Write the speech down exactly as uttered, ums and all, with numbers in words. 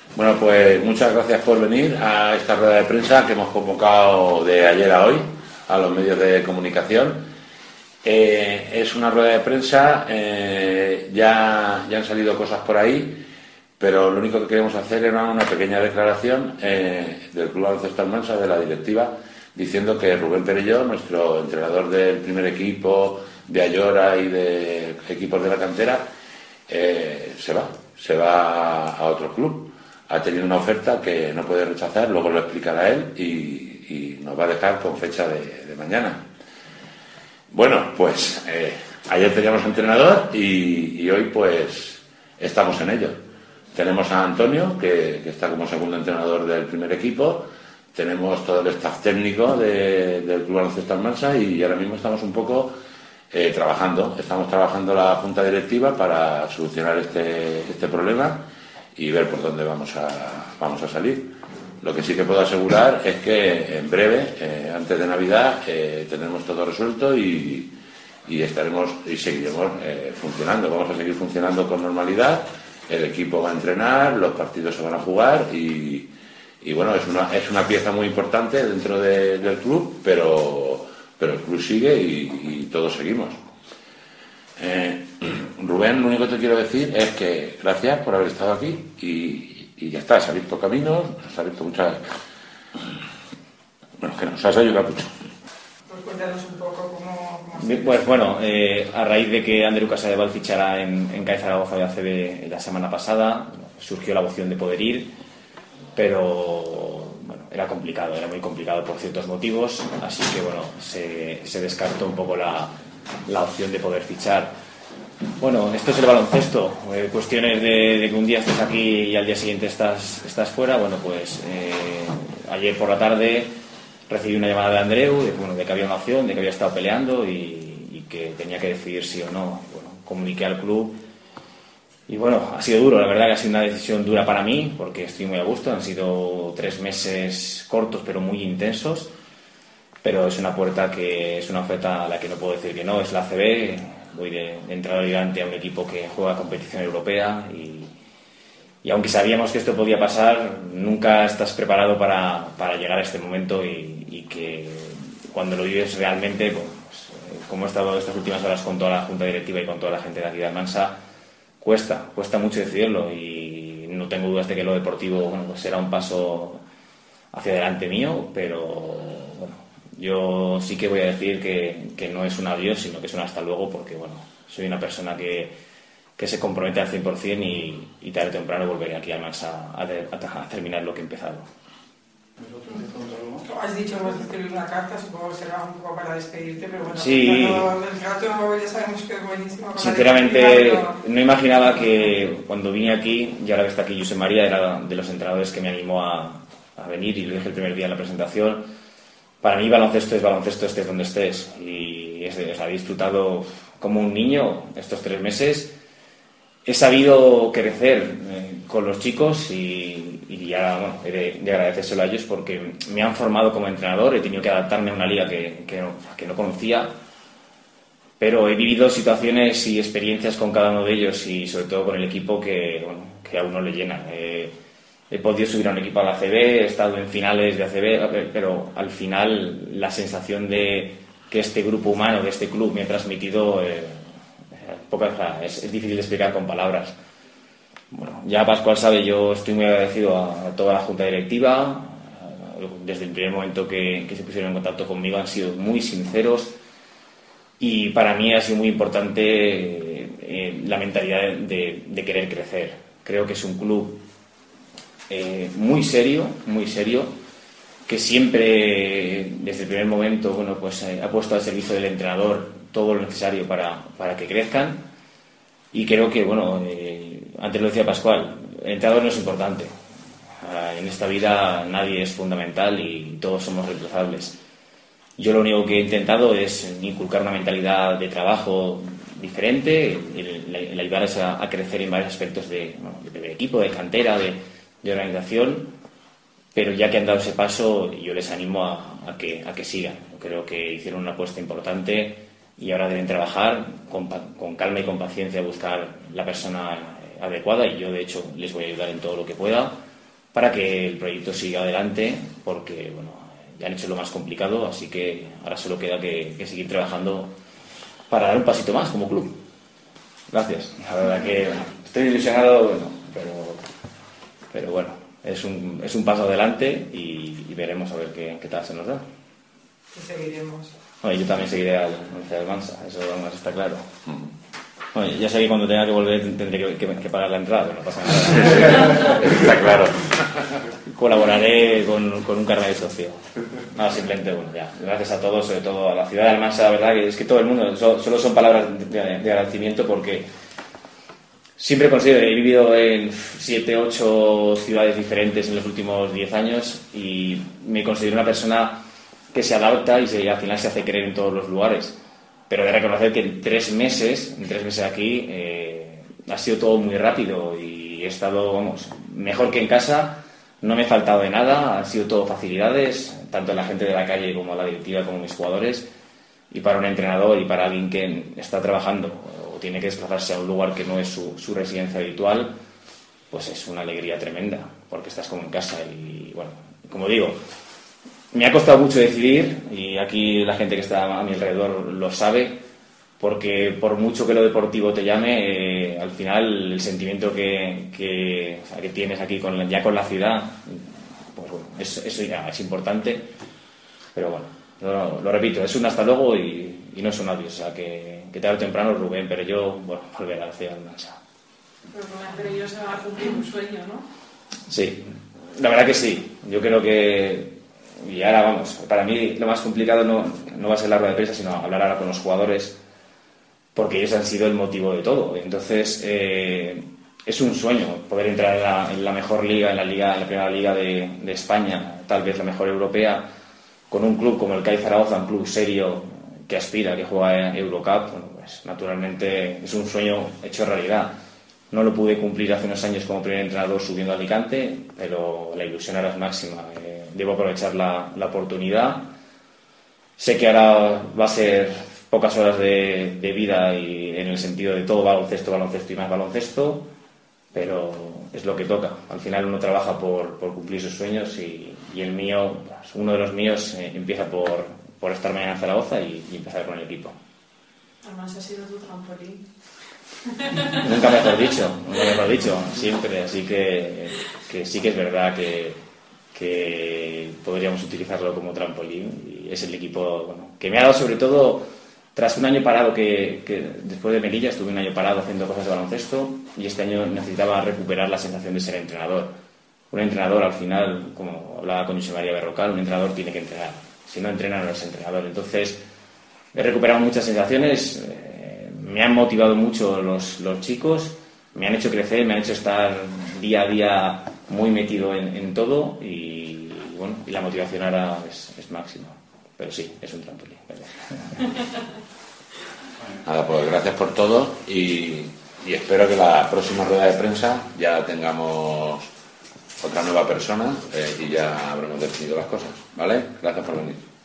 Bueno, pues muchas gracias por venir a esta rueda de prensa que hemos convocado de ayer a hoy a los medios de comunicación. Eh, es una rueda de prensa, eh, ya, ya han salido cosas por ahí, pero lo único que queremos hacer era una pequeña declaración eh, del Club Baloncesto Almansa, de la directiva, diciendo que Rubén Perelló, nuestro entrenador del primer equipo, de Ayora y de equipos de la cantera, eh, se va, se va a otro club. Ha tenido una oferta que no puede rechazar, luego lo explicará él y, y nos va a dejar con fecha de, de mañana. Bueno, pues eh, ayer teníamos entrenador y, y hoy pues estamos en ello. Tenemos a Antonio, que, que está como segundo entrenador del primer equipo, tenemos todo el staff técnico de, del Club Baloncesto Almansa y ahora mismo estamos un poco eh, trabajando, estamos trabajando la junta directiva para solucionar este, este problema y ver por dónde vamos a, vamos a salir. Lo que sí que puedo asegurar es que en breve, eh, antes de Navidad, eh, tendremos todo resuelto y, y estaremos y seguiremos eh, funcionando. Vamos a seguir funcionando con normalidad. El equipo va a entrenar, los partidos se van a jugar y, y bueno, es una, es una pieza muy importante dentro de, del club, pero, pero el club sigue y, y todos seguimos. Eh, Rubén, lo único que te quiero decir es que gracias por haber estado aquí y, y ya está, se ha abierto caminos, se ha abierto muchas... Bueno, que nos has ayudado mucho. Pues cuéntanos un poco cómo... cómo Bien, pues bueno, eh, a raíz de que Ander Casadevall fichara en, en Cae Zaragoza de A C B la semana pasada, surgió la opción de poder ir, pero bueno, era complicado, era muy complicado por ciertos motivos, así que bueno, se, se descartó un poco la, la opción de poder fichar. Bueno, esto es el baloncesto, eh, cuestiones de, de que un día estés aquí y al día siguiente estás, estás fuera. Bueno, pues eh, ayer por la tarde recibí una llamada de Andreu, de, bueno, de que había una opción, de que había estado peleando y, y que tenía que decidir sí o no. Bueno, comuniqué al club y bueno, ha sido duro, la verdad que ha sido una decisión dura para mí porque estoy muy a gusto, han sido tres meses cortos pero muy intensos, pero es una puerta que es una oferta a la que no puedo decir que no, es la A C B. Voy de, de entrenador ayudante a un equipo que juega competición europea y, y aunque sabíamos que esto podía pasar, nunca estás preparado para, para llegar a este momento y, y que cuando lo vives realmente, pues, como he estado estas últimas horas con toda la junta directiva y con toda la gente de aquí de Almansa, cuesta, cuesta mucho decidirlo y no tengo dudas de que lo deportivo, bueno, pues será un paso hacia adelante mío, pero bueno, yo sí que voy a decir que, que no es un adiós, sino que es un hasta luego, porque bueno, soy una persona que, que se compromete al cien por cien y, y tarde o temprano volveré aquí a Almansa a, a, a terminar lo que he empezado. Has dicho que vas a escribir una carta, supongo que será un poco para despedirte, pero bueno, sí, el trato ya sabemos que es buenísimo. Sinceramente, pero... no imaginaba que cuando vine aquí, y ahora que está aquí José María, era de los entrenadores que me animó a, a venir y lo dije el primer día en la presentación. Para mí baloncesto es baloncesto estés donde estés y es, o sea, he disfrutado como un niño estos tres meses. He sabido crecer eh, con los chicos y, y ya bueno, he de, de agradecérselo a ellos porque me han formado como entrenador, he tenido que adaptarme a una liga que, que, no, que no conocía, pero he vivido situaciones y experiencias con cada uno de ellos y sobre todo con el equipo que, bueno, que a uno le llenan. Eh, He podido subir a un equipo a la A C B, he estado en finales de A C B, pero al final la sensación de que este grupo humano, que este club me ha transmitido, eh, pocas, es, es difícil de explicar con palabras. Bueno, ya Pascual sabe, yo estoy muy agradecido a, a toda la junta directiva. Desde el primer momento que, que se pusieron en contacto conmigo han sido muy sinceros y para mí ha sido muy importante eh, la mentalidad de, de querer crecer. Creo que es un club Eh, muy serio, muy serio, que siempre, desde el primer momento, bueno, pues eh, ha puesto al servicio del entrenador todo lo necesario para, para que crezcan y creo que, bueno, eh, antes lo decía Pascual, el entrenador no es importante. Uh, en esta vida nadie es fundamental y todos somos reemplazables. Yo lo único que he intentado es inculcar una mentalidad de trabajo diferente, el, el, el ayudarles a, a crecer en varios aspectos de, bueno, de equipo, de cantera, de de organización, pero ya que han dado ese paso yo les animo a, a, que, a que sigan. Creo que hicieron una apuesta importante y ahora deben trabajar con, con calma y con paciencia a buscar la persona adecuada y yo de hecho les voy a ayudar en todo lo que pueda para que el proyecto siga adelante, porque bueno, ya han hecho lo más complicado, así que ahora solo queda que, que seguir trabajando para dar un pasito más como club. Gracias. La verdad que estoy ilusionado, bueno, pero, pero bueno, es un, es un paso adelante y, y veremos a ver qué, qué tal se nos da. Y seguiremos. Bueno, yo también seguiré al Once Almansa, eso además está claro. Bueno, ya sé que cuando tenga que volver tendré que, que, que pagar la entrada, no pasa nada. Está claro. Colaboraré con, con un carnet de socio. No, simplemente, bueno, ya. Gracias a todos, sobre todo a la ciudad de Almansa, la verdad que es que todo el mundo, so, solo son palabras de, de, de agradecimiento, porque siempre considero, he vivido en siete, ocho ciudades diferentes en los últimos diez años y me considero una persona que se adapta y se, al final se hace querer en todos los lugares. Pero he de reconocer que en tres meses, en tres meses aquí, eh, ha sido todo muy rápido y he estado, vamos, mejor que en casa, no me he faltado de nada, han sido todo facilidades, tanto la gente de la calle como la directiva como mis jugadores, y para un entrenador y para alguien que está trabajando o tiene que desplazarse a un lugar que no es su, su residencia habitual, pues es una alegría tremenda, porque estás como en casa y, bueno, como digo, me ha costado mucho decidir y aquí la gente que está a mi alrededor lo sabe, porque por mucho que lo deportivo te llame, eh, al final el sentimiento que, que, o sea, que tienes aquí con, ya con la ciudad, pues bueno, es, eso ya es importante, pero bueno, lo, lo repito, es un hasta luego y, y no es un adiós, o sea que, que tarde o temprano Rubén, pero yo, bueno, volveré a la ciudad de Almansa. Pero Rubén, pero yo se va a cumplir un sueño, ¿no? Sí, la verdad que sí, yo creo que. Y ahora vamos, para mí lo más complicado no, no va a ser la rueda de prensa, sino hablar ahora con los jugadores, porque ellos han sido el motivo de todo. Entonces, eh, es un sueño poder entrar en la, en la mejor liga, en la liga, en la primera liga de, de España, tal vez la mejor europea, con un club como el C A I Zaragoza, un club serio que aspira, que juega en Eurocup. Bueno, pues naturalmente es un sueño hecho realidad. No lo pude cumplir hace unos años como primer entrenador subiendo a Alicante, pero la ilusión ahora es máxima. Eh, debo aprovechar la, la oportunidad. Sé que ahora va a ser pocas horas de, de vida y en el sentido de todo baloncesto, baloncesto y más baloncesto, pero es lo que toca. Al final uno trabaja por, por cumplir sus sueños y, y el mío, pues uno de los míos, eh, empieza por, por estar mañana en Zaragoza y, y empezar con el equipo. Además ha sido tu trampolín. Nunca mejor dicho, nunca mejor dicho, siempre, así que, que sí que es verdad que, que podríamos utilizarlo como trampolín y es el equipo, bueno, que me ha dado sobre todo tras un año parado que, que después de Melilla estuve un año parado haciendo cosas de baloncesto y este año necesitaba recuperar la sensación de ser entrenador. Un entrenador al final, como hablaba con José María Berrocal, un entrenador tiene que entrenar, si no entrena no es entrenador. Entonces he recuperado muchas sensaciones. eh, Me han motivado mucho los, los chicos, me han hecho crecer, me han hecho estar día a día muy metido en, en todo y, y bueno, y la motivación ahora es, es máxima. Pero sí, es un trampolín. Nada, pues gracias por todo y, y espero que la próxima rueda de prensa ya tengamos otra nueva persona eh, y ya habremos definido las cosas, ¿vale? Gracias por venir.